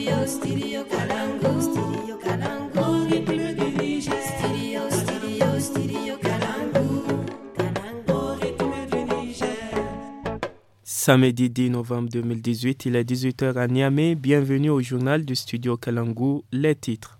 Samedi 10 novembre 2018, il est 18h à Niamey. Bienvenue au journal du studio Kalangu. Les titres.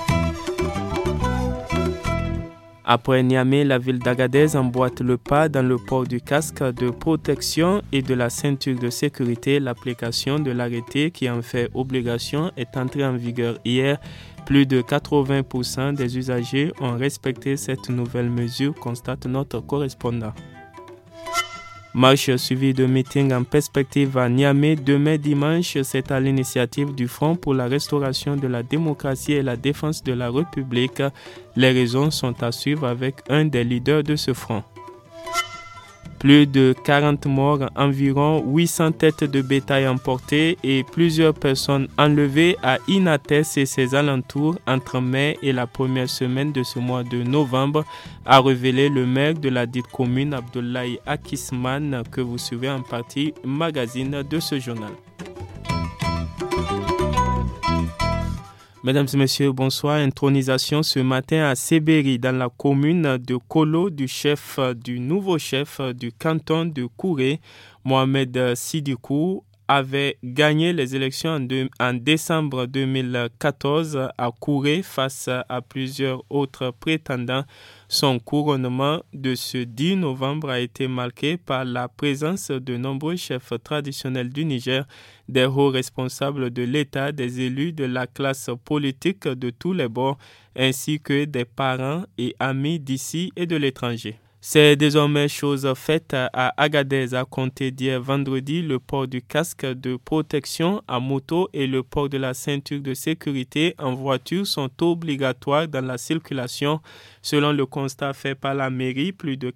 Après Niamey, la ville d'Agadez emboîte le pas dans le port du casque de protection et de la ceinture de sécurité. L'application de l'arrêté qui en fait obligation est entrée en vigueur hier. Plus de 80% des usagers ont respecté cette nouvelle mesure, constate notre correspondant. Marche suivie de meetings en perspective à Niamey demain dimanche. C'est à l'initiative du Front pour la restauration de la démocratie et la défense de la République. Les raisons sont à suivre avec un des leaders de ce front. Plus de 40 morts, environ 800 têtes de bétail emportées et plusieurs personnes enlevées à Inates et ses alentours entre mai et la première semaine de ce mois de novembre, a révélé le maire de la dite commune, Abdoulaye Akisman, que vous suivez en partie magazine de ce journal. Mesdames et messieurs, bonsoir. Intronisation ce matin à Sébéry, dans la commune de Kolo, du nouveau chef du canton de Kouré, Mohamed Sidikou, avait gagné les élections en décembre 2014 à Kouré face à plusieurs autres prétendants. Son couronnement de ce 10 novembre a été marqué par la présence de nombreux chefs traditionnels du Niger, des hauts responsables de l'État, des élus de la classe politique de tous les bords, ainsi que des parents et amis d'ici et de l'étranger. C'est désormais chose faite à Agadez à compter d'hier vendredi. Le port du casque de protection à moto et le port de la ceinture de sécurité en voiture sont obligatoires dans la circulation. Selon le constat fait par la mairie, plus de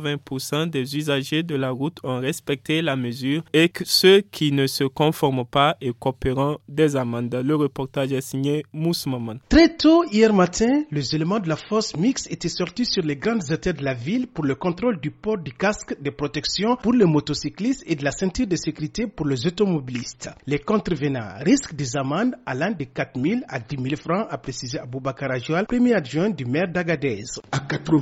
80% des usagers de la route ont respecté la mesure et que ceux qui ne se conforment pas écoperont des amendes. Le reportage est signé Mouss Maman. Très tôt hier matin, les éléments de la force mixte étaient sortis sur les grandes artères de la ville pour le contrôle du port du casque de protection pour les motocyclistes et de la ceinture de sécurité pour les automobilistes. Les contrevenants risquent des amendes allant de 4 000 à 10 000 francs, a précisé Aboubakar Ajoual, premier adjoint du maire d'Agadez. À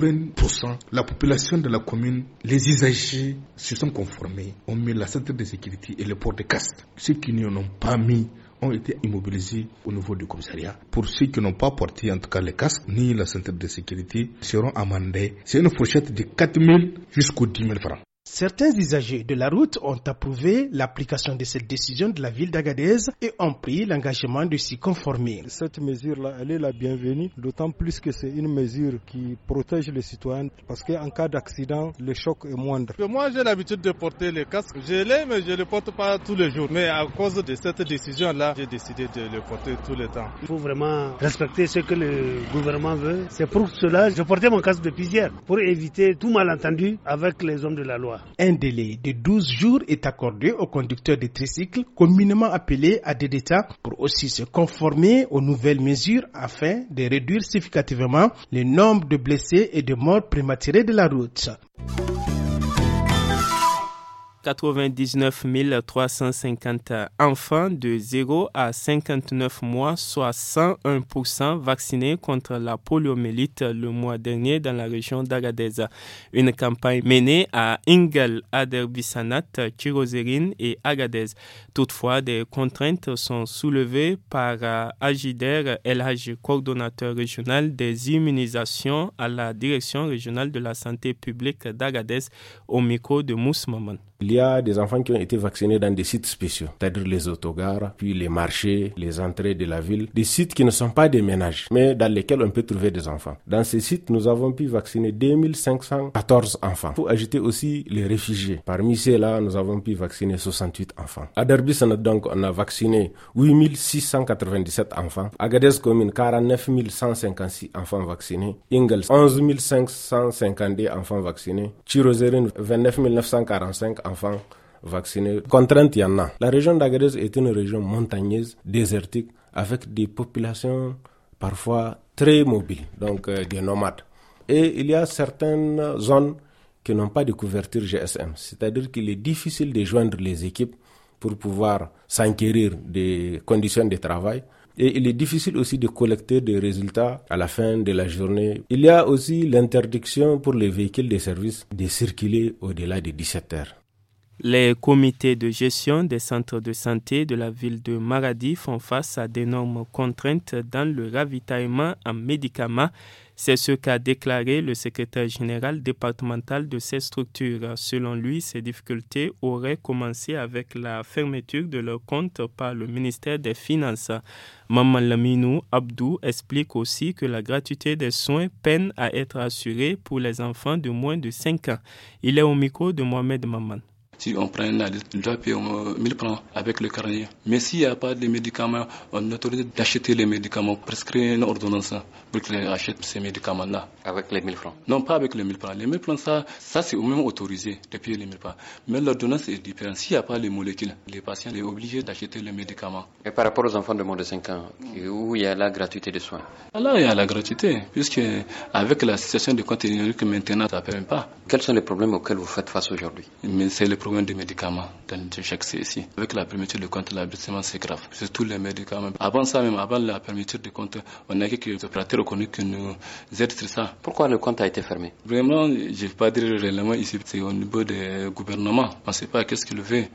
80%, la population de la commune, les usagers se sont conformés, ont mis la ceinture de sécurité et le port de casque. Ceux qui n'y en ont pas mis ont été immobilisés au niveau du commissariat. Pour ceux qui n'ont pas porté en tout cas les casques ni la ceinture de sécurité seront amendés. C'est une fourchette de 4 000 jusqu'aux 10 000 francs. Certains usagers de la route ont approuvé l'application de cette décision de la ville d'Agadez et ont pris l'engagement de s'y conformer. Cette mesure-là, elle est la bienvenue, d'autant plus que c'est une mesure qui protège les citoyens parce qu'en cas d'accident, le choc est moindre. Moi, j'ai l'habitude de porter le casque. Je l'ai, mais je ne le porte pas tous les jours. Mais à cause de cette décision-là, j'ai décidé de le porter tout le temps. Il faut vraiment respecter ce que le gouvernement veut. C'est pour cela que je portais mon casque depuis hier, pour éviter tout malentendu avec les hommes de la loi. Un délai de 12 jours est accordé aux conducteurs de tricycles, communément appelés ADDTA, pour aussi se conformer aux nouvelles mesures afin de réduire significativement le nombre de blessés et de morts prématurés de la route. 99 350 enfants de 0 à 59 mois, soit 101% vaccinés contre la poliomyélite le mois dernier dans la région d'Agadez. Une campagne menée à Ingel, Aderbisanat, Kirozérine et Agadez. Toutefois, des contraintes sont soulevées par Agider El Hadji, coordonnateur régional des immunisations à la direction régionale de la santé publique d'Agadez, au micro de Mouss Maman. Il y a des enfants qui ont été vaccinés dans des sites spéciaux, c'est-à-dire les autogares, puis les marchés, les entrées de la ville, des sites qui ne sont pas des ménages, mais dans lesquels on peut trouver des enfants. Dans ces sites, nous avons pu vacciner 2514 enfants. Il faut ajouter aussi les réfugiés. Parmi ceux-là, nous avons pu vacciner 68 enfants. À Derby-Sanad, donc, on a vacciné 8697 enfants. Agadez commune, 49 156 enfants vaccinés. Ingels, 11 552 enfants vaccinés. Chirozérine, 29 945 enfants vaccinés. Contrainte, il y en a. La région d'Agadez est une région montagneuse, désertique, avec des populations parfois très mobiles, donc des nomades. Et il y a certaines zones qui n'ont pas de couverture GSM, c'est-à-dire qu'il est difficile de joindre les équipes pour pouvoir s'enquérir des conditions de travail. Et il est difficile aussi de collecter des résultats à la fin de la journée. Il y a aussi l'interdiction pour les véhicules de service de circuler au-delà de 17 heures. Les comités de gestion des centres de santé de la ville de Maradi font face à d'énormes contraintes dans le ravitaillement en médicaments. C'est ce qu'a déclaré le secrétaire général départemental de ces structures. Selon lui, ces difficultés auraient commencé avec la fermeture de leurs comptes par le ministère des Finances. Maman Laminou Abdou explique aussi que la gratuité des soins peine à être assurée pour les enfants de moins de 5 ans. Il est au micro de Mohamed Maman. Si on prend la liste, on doit payer 1000 francs avec le carnet. Mais s'il n'y a pas de médicaments, on autorise d'acheter les médicaments, prescrire une ordonnance pour qu'ils achètent ces médicaments-là. Avec les 1000 francs? Non, pas avec les 1000 francs. Les 1000 francs, ça c'est même autorisé de payer les 1000 francs. Mais l'ordonnance est différente. S'il n'y a pas les molécules, les patients sont obligés d'acheter les médicaments. Et par rapport aux enfants de moins de 5 ans, où il y a la gratuité des soins? Là, il y a la gratuité, puisque avec la situation de compte numérique maintenant, ça ne permet pas. Quels sont les problèmes auxquels vous faites face aujourd'hui? Mais c'est le problème des médicaments dans chaque CSI. Avec la fermeture de compte, l'abrutissement c'est grave. Surtout les médicaments. Avant ça, même avant la fermeture de compte, on a quelques opérateurs reconnus qui nous aident sur ça. Pourquoi le compte a été fermé? Vraiment, je ne vais pas dire réellement ici, c'est au niveau des gouvernements. On ne sait pas qu'est-ce qu'ils veulent.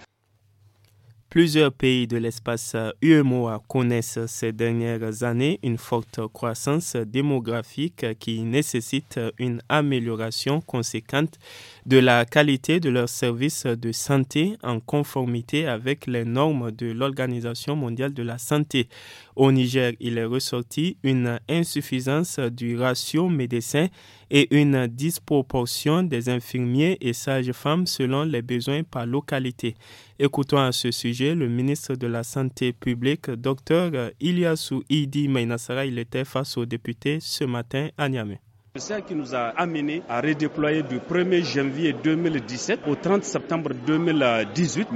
Plusieurs pays de l'espace UEMOA connaissent ces dernières années une forte croissance démographique qui nécessite une amélioration conséquente de la qualité de leurs services de santé en conformité avec les normes de l'Organisation mondiale de la santé. Au Niger, il est ressorti une insuffisance du ratio médecin et une disproportion des infirmiers et sages-femmes selon les besoins par localité. Écoutons à ce sujet le ministre de la Santé publique, Dr Ilyasu Idi Mainasara. Il était face aux députés ce matin à Niamey. C'est ça qui nous a amené à redéployer du 1er janvier 2017 au 30 septembre 2018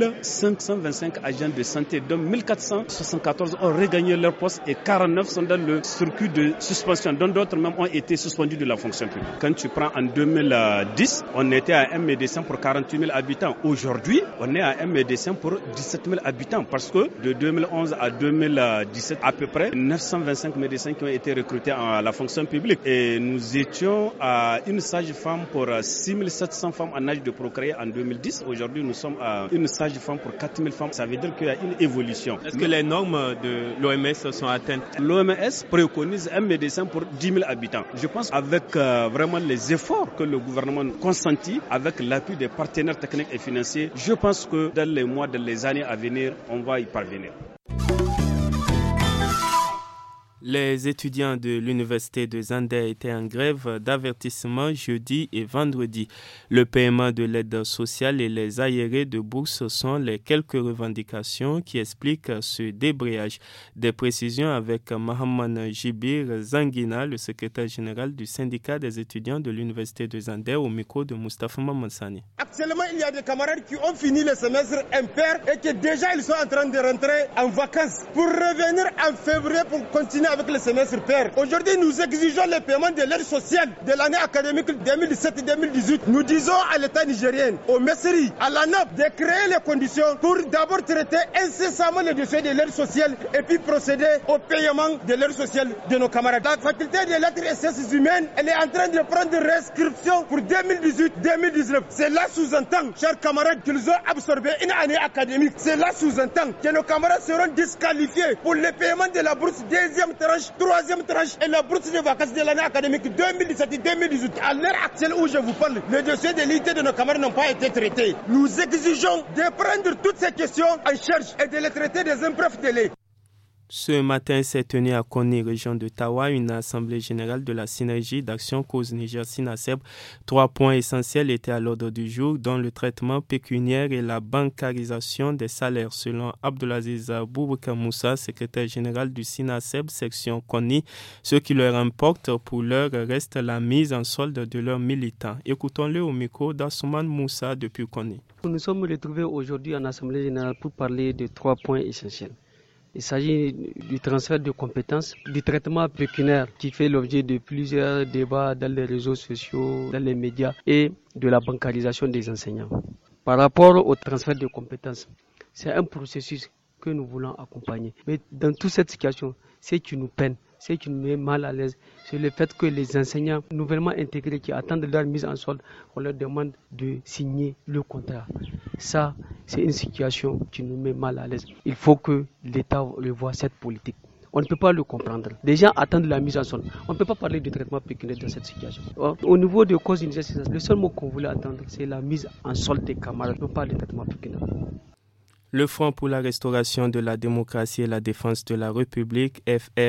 1525 agents de santé, dont 1474 ont regagné leur poste et 49 sont dans le circuit de suspension, dont d'autres même ont été suspendus de la fonction publique. Quand tu prends en 2010, on était à un médecin pour 48 000 habitants. Aujourd'hui, on est à un médecin pour 17 000 habitants parce que de 2011 à 2017, à peu près 925 médecins qui ont été recrutés à la fonction publique. Et nous étions à une sage-femme pour 6700 femmes en âge de procréer en 2010. Aujourd'hui, nous sommes à une sage-femme pour 4000 femmes. Ça veut dire qu'il y a une évolution. Est-ce que les normes de l'OMS sont atteintes? L'OMS préconise un médecin pour 10 000 habitants. Je pense avec vraiment les efforts que le gouvernement consentit, avec l'appui des partenaires techniques et financiers, je pense que dans les mois, dans les années à venir, on va y parvenir. Les étudiants de l'université de Zander étaient en grève d'avertissement jeudi et vendredi. Le paiement de l'aide sociale et les arriérés de bourse sont les quelques revendications qui expliquent ce débrayage. Des précisions avec Mohamed Jibir Zanguina, le secrétaire général du syndicat des étudiants de l'université de Zander, au micro de Moustapha Mamansani. Actuellement, il y a des camarades qui ont fini le semestre impair et que déjà ils sont en train de rentrer en vacances pour revenir en février pour continuer avec le semestre pair. Aujourd'hui, nous exigeons le paiement de l'aide sociale de l'année académique 2017-2018. Nous disons à l'État nigérien, au MESRI, à l'ANAP, de créer les conditions pour d'abord traiter incessamment les dossiers de l'aide sociale et puis procéder au paiement de l'aide sociale de nos camarades. La faculté des lettres et sciences humaines, elle est en train de prendre des restrictions pour 2018-2019. Cela sous-entend, chers camarades, qu'ils ont absorbé une année académique. Cela sous-entend que nos camarades seront disqualifiés pour le paiement de la bourse deuxième tranche, troisième tranche et la bourse de vacances de l'année académique 2017-2018. À l'heure actuelle où je vous parle, les dossiers de l'IT de nos camarades n'ont pas été traités. Nous exigeons de prendre toutes ces questions en charge et de les traiter des un bref délai. Ce matin s'est tenue à Koni, région de Tawa, une assemblée générale de la synergie d'action cause Niger-Sinaseb. 3 points essentiels étaient à l'ordre du jour, dont le traitement pécuniaire et la bancarisation des salaires. Selon Abdelaziz Boubacar Moussa, secrétaire général du Sinaseb, section Koni, ce qui leur importe pour l'heure reste la mise en solde de leurs militants. Écoutons-le au micro d'Assouman Moussa depuis Koni. Nous nous sommes retrouvés aujourd'hui en assemblée générale pour parler de 3 points essentiels. Il s'agit du transfert de compétences, du traitement pécuniaire qui fait l'objet de plusieurs débats dans les réseaux sociaux, dans les médias et de la bancarisation des enseignants. Par rapport au transfert de compétences, C'est un processus que nous voulons accompagner. Mais dans toute cette situation, ce qui nous peine, ce qui nous met mal à l'aise, c'est le fait que les enseignants nouvellement intégrés qui attendent leur mise en solde, on leur demande de signer le contrat. Ça, c'est une situation qui nous met mal à l'aise. Il faut que l'État revoie cette politique. On ne peut pas le comprendre. Les gens attendent la mise en solde. On ne peut pas parler de traitement pécuniaire dans cette situation. Au niveau des causes d'injustice, le seul mot qu'on voulait attendre, c'est la mise en solde des camarades, non pas le traitement pécuniaire. Le Front pour la restauration de la démocratie et la défense de la République,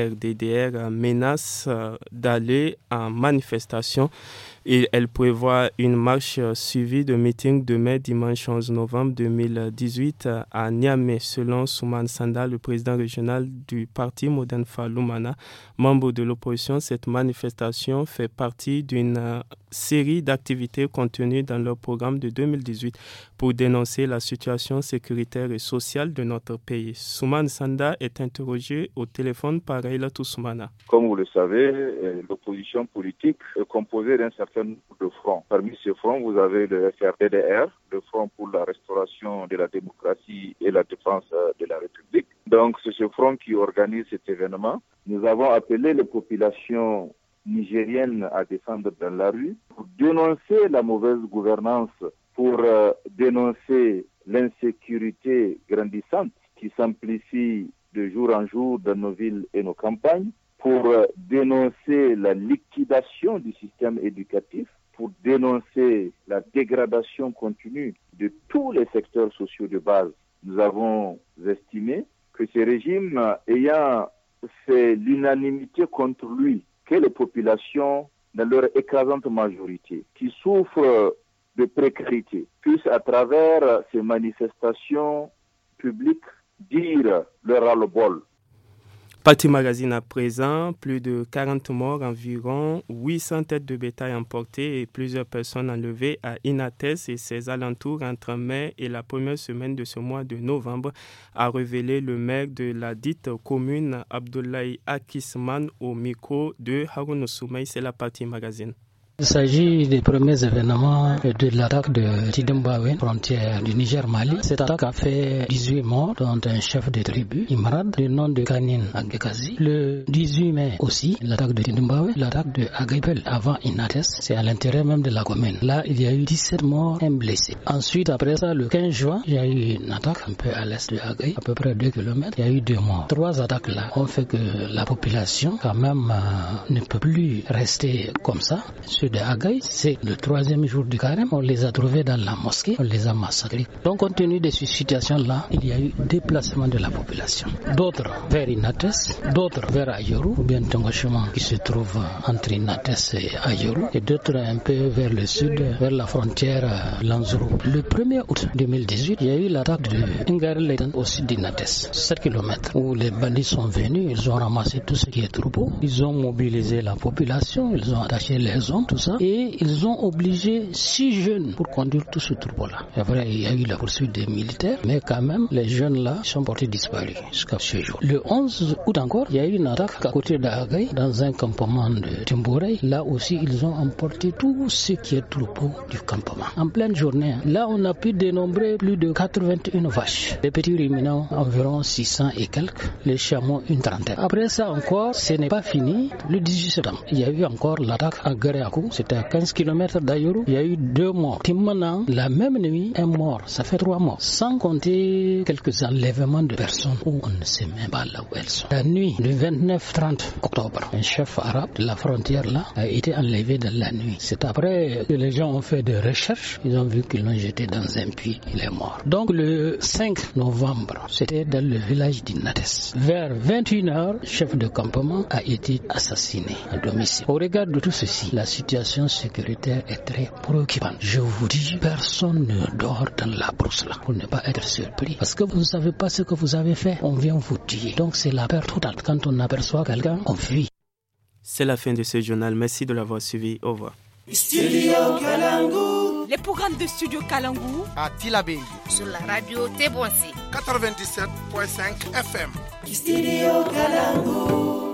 FRDDR, menace d'aller en manifestation et elle prévoit une marche suivie de meeting demain dimanche 11 novembre 2018 à Niamey. Selon Soumane Sanda, le président régional du parti Modern Lumana, membre de l'opposition, cette manifestation fait partie d'une série d'activités contenues dans leur programme de 2018 pour dénoncer la situation sécuritaire et sociale de notre pays. Soumane Sanda est interrogé au téléphone par Aïla Toussoumana. Comme vous le savez, l'opposition politique est composée d'un certain nombre de fronts. Parmi ces fronts, vous avez le FRDDR, le Front pour la restauration de la démocratie et la défense de la République. Donc, c'est ce front qui organise cet événement. Nous avons appelé les populations nigériennes à descendre dans la rue pour dénoncer la mauvaise gouvernance, pour dénoncer l'insécurité grandissante qui s'amplifie de jour en jour dans nos villes et nos campagnes, pour dénoncer la liquidation du système éducatif, pour dénoncer la dégradation continue de tous les secteurs sociaux de base. Nous avons estimé que ce régime ayant fait l'unanimité contre lui, que les populations, dans leur écrasante majorité, qui souffrent de précarité, puissent à travers ces manifestations publiques dire leur ras-le-bol. Parti Magazine à présent, plus de 40 morts, environ 800 têtes de bétail emportées et plusieurs personnes enlevées à Inates et ses alentours entre mai et la première semaine de ce mois de novembre, a révélé le maire de la dite commune Abdoulaye Akisman au micro de Haroun Soumaï. C'est la Parti Magazine. Il s'agit des premiers événements de l'attaque de Tidimbawe, frontière du Niger-Mali. Cette attaque a fait 18 morts, dont un chef de tribu, Imrad, du nom de Kanine Agekazi. Le 18 mai aussi, l'attaque de Tidimbawe, l'attaque de Agaibel avant Inates, c'est à l'intérieur même de la commune. Là, il y a eu 17 morts et un blessé. Ensuite, après ça, le 15 juin, il y a eu une attaque un peu à l'est de Agaï, à peu près 2 km. Il y a eu 2 morts. 3 attaques là ont fait que la population, quand même, ne peut plus rester comme ça. De Agaï, c'est le 3e jour du carême, on les a trouvés dans la mosquée, on les a massacrés. Donc, compte tenu de ces situations-là, il y a eu déplacement de la population. D'autres vers Inates, d'autres vers Ayoru, ou bien Tongochement qui se trouve entre Inates et Ayoru, et d'autres un peu vers le sud, vers la frontière Lanzuru. Le 1er août 2018, il y a eu l'attaque de Ngareletan au sud d'Inates, 7 km, où les bandits sont venus, ils ont ramassé tout ce qui est troupeau, ils ont mobilisé la population, ils ont attaché les hommes, tout ça, et ils ont obligé 6 jeunes pour conduire tout ce troupeau-là. C'est vrai, il y a eu la poursuite des militaires, mais quand même, les jeunes-là sont portés disparus jusqu'à ce jour. Le 11 août encore, il y a eu une attaque à côté d'Agaï, dans un campement de Timbourey. Là aussi, ils ont emporté tout ce qui est troupeau du campement. En pleine journée, là, on a pu dénombrer plus de 81 vaches. Les petits ruminants, environ 600 et quelques. Les chameaux, une trentaine. Après ça encore, ce n'est pas fini. Le 18 septembre, il y a eu encore l'attaque à Gareakou. C'était à 15 km d'Ayoru. Il y a eu 2 morts. Timana, la même nuit, un mort. Ça fait 3 morts. Sans compter quelques enlèvements de personnes où on ne sait même pas là où elles sont. La nuit du 29-30 octobre, un chef arabe de la frontière là a été enlevé dans la nuit. C'est après que les gens ont fait des recherches. Ils ont vu qu'ils l'ont jeté dans un puits. Il est mort. Donc le 5 novembre, c'était dans le village d'Inates. Vers 21h, le chef de campement a été assassiné à domicile. Au regard de tout ceci, la situation sécuritaire est très préoccupante. Je vous dis, personne ne dort dans la brousse là pour ne pas être surpris. Parce que vous ne savez pas ce que vous avez fait, on vient vous tuer. Donc c'est la peur totale. Quand on aperçoit quelqu'un, on fuit. C'est la fin de ce journal. Merci de l'avoir suivi. Au revoir. Studio Kalangu. Les programmes de Studio Kalangu à Tilabé sur la radio Tebouassi 97.5 FM. Studio Kalangu.